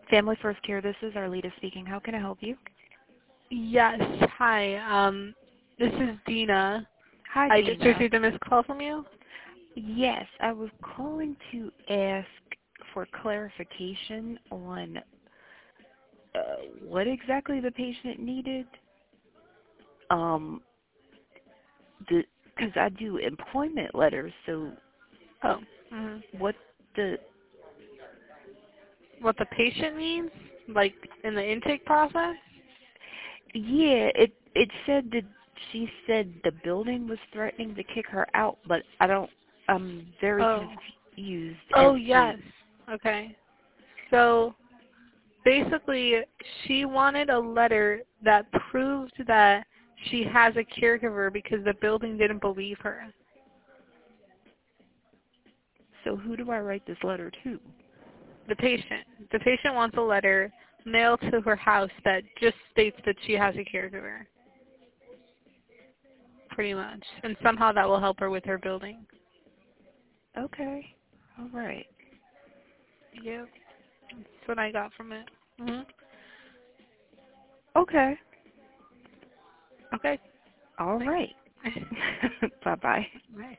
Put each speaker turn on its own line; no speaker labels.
Family First Care, this is Arlita speaking. How can I help you?
Yes. Hi. This is Dina.
Hi,
I just
Dina.
received a missed call from you.
Yes, I was calling to ask for clarification on what exactly the patient needed. Um, because I do employment letters, so
Oh. hmm
what the,
What the patient needs, like in the intake process?
yeah, it said that she said the building was threatening to kick her out, but I'm very
Oh.
confused as
Oh
to,
yes. Okay. So basically, she wanted a letter that proved that she has a caregiver because the building didn't believe her.
so who do I write this letter to?
The patient. The patient wants a letter mailed to her house that just states that she has a caregiver. Pretty much. And somehow that will help her with her building.
Okay, all right.
Yep. That's what I got from it. hmm
Okay.
Okay.
All
Thanks.
right. Bye-bye.
Bye.